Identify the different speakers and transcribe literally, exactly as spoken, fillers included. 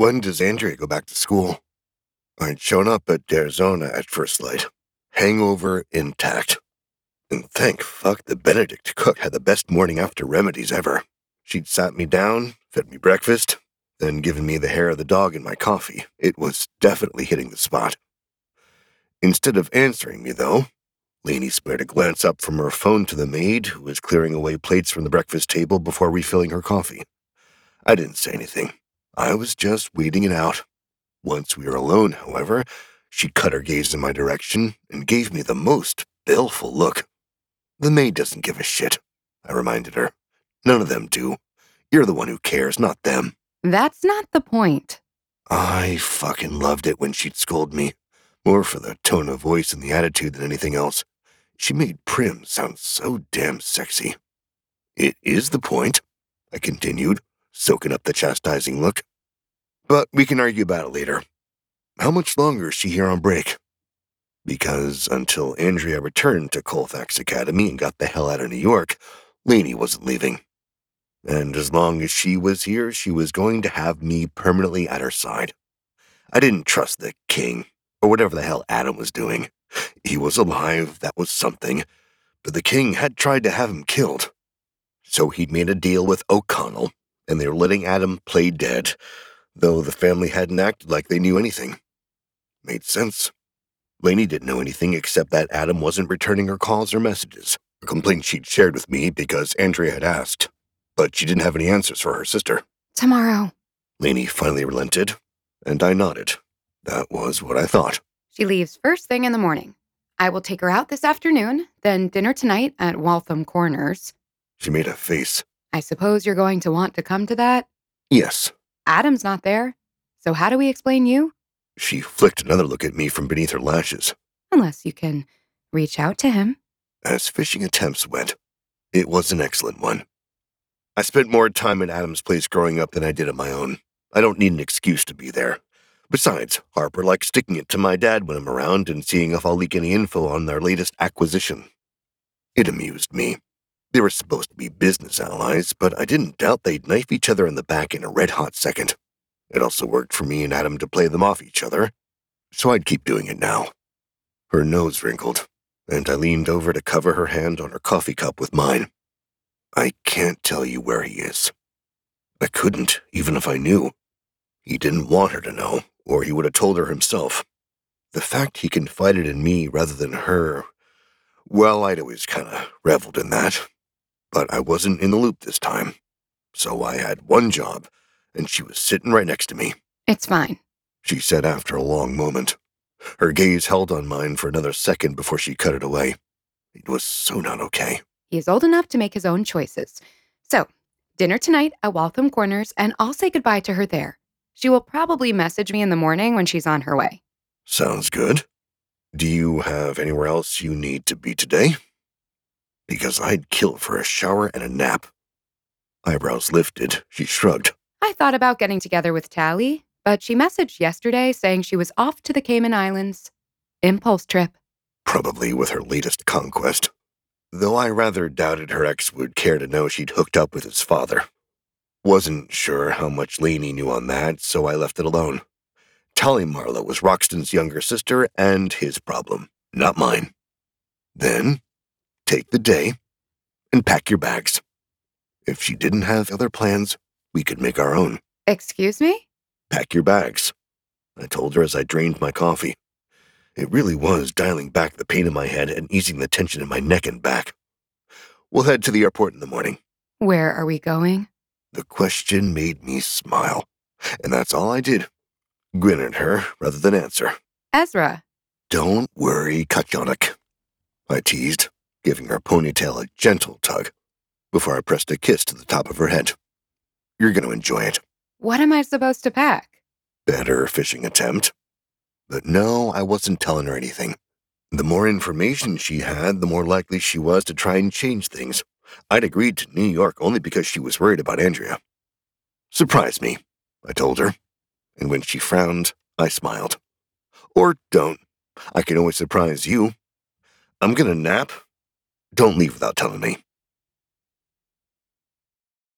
Speaker 1: When does Andrea go back to school? I'd shown up at Arizona at first light. Hangover intact. And thank fuck the Benedict cook had the best morning after remedies ever. She'd sat me down, fed me breakfast, then given me the hair of the dog in my coffee. It was definitely hitting the spot. Instead of answering me, though, Lainey spared a glance up from her phone to the maid, who was clearing away plates from the breakfast table before refilling her coffee. I didn't say anything. I was just waiting it out. Once we were alone, however, she cut her gaze in my direction and gave me the most baleful look. The maid doesn't give a shit, I reminded her. None of them do. You're the one who cares, not them.
Speaker 2: That's not the point.
Speaker 1: I fucking loved it when she'd scold me, more for the tone of voice and the attitude than anything else. She made Prim sound so damn sexy. It is the point, I continued, soaking up the chastising look. But we can argue about it later. How much longer is she here on break? Because until Andrea returned to Colfax Academy and got the hell out of New York, Lainey wasn't leaving. And as long as she was here, she was going to have me permanently at her side. I didn't trust the king, or whatever the hell Adam was doing. He was alive, that was something, but the king had tried to have him killed. So he'd made a deal with O'Connell, and they were letting Adam play dead, though the family hadn't acted like they knew anything. Made sense. Lainey didn't know anything except that Adam wasn't returning her calls or messages, a complaint she'd shared with me because Andrea had asked. But she didn't have any answers for her sister.
Speaker 2: Tomorrow.
Speaker 1: Lainey finally relented, and I nodded. That was what I thought.
Speaker 2: She leaves first thing in the morning. I will take her out this afternoon, then dinner tonight at Waltham Corners.
Speaker 1: She made a face.
Speaker 2: I suppose you're going to want to come to that?
Speaker 1: Yes.
Speaker 2: Adam's not there, so how do we explain you?
Speaker 1: She flicked another look at me from beneath her lashes.
Speaker 2: Unless you can reach out to him.
Speaker 1: As fishing attempts went, it was an excellent one. I spent more time at Adam's place growing up than I did at my own. I don't need an excuse to be there. Besides, Harper likes sticking it to my dad when I'm around and seeing if I'll leak any info on their latest acquisition. It amused me. They were supposed to be business allies, but I didn't doubt they'd knife each other in the back in a red-hot second. It also worked for me and Adam to play them off each other, so I'd keep doing it now. Her nose wrinkled, and I leaned over to cover her hand on her coffee cup with mine. I can't tell you where he is. I couldn't, even if I knew. He didn't want her to know, or he would have told her himself. The fact he confided in me rather than her, well, I'd always kind of reveled in that. But I wasn't in the loop this time. So I had one job, and she was sitting right next to me.
Speaker 2: It's fine,
Speaker 1: she said after a long moment. Her gaze held on mine for another second before she cut it away. It was so not okay.
Speaker 2: He is old enough to make his own choices. So, dinner tonight at Waltham Corners, and I'll say goodbye to her there. She will probably message me in the morning when she's on her way.
Speaker 1: Sounds good. Do you have anywhere else you need to be today? Because I'd kill for a shower and a nap. Eyebrows lifted, she shrugged.
Speaker 2: I thought about getting together with Tally, but she messaged yesterday saying she was off to the Cayman Islands. Impulse trip.
Speaker 1: Probably with her latest conquest. Though I rather doubted her ex would care to know she'd hooked up with his father. Wasn't sure how much Lainey knew on that, so I left it alone. Tally Marlowe was Roxton's younger sister and his problem, not mine. Then, take the day and pack your bags. If she didn't have other plans, we could make our own.
Speaker 2: Excuse me?
Speaker 1: Pack your bags, I told her as I drained my coffee. It really was dialing back the pain in my head and easing the tension in my neck and back. We'll head to the airport in the morning.
Speaker 2: Where are we going?
Speaker 1: The question made me smile, and that's all I did. Grin at her rather than answer.
Speaker 2: Ezra.
Speaker 1: Don't worry, Kachanak, I teased, giving her ponytail a gentle tug, before I pressed a kiss to the top of her head. You're going to enjoy it.
Speaker 2: What am I supposed to pack?
Speaker 1: Better fishing attempt. But no, I wasn't telling her anything. The more information she had, the more likely she was to try and change things. I'd agreed to New York only because she was worried about Andrea. Surprise me, I told her. And when she frowned, I smiled. Or don't. I can always surprise you. I'm gonna nap. Don't leave without telling me.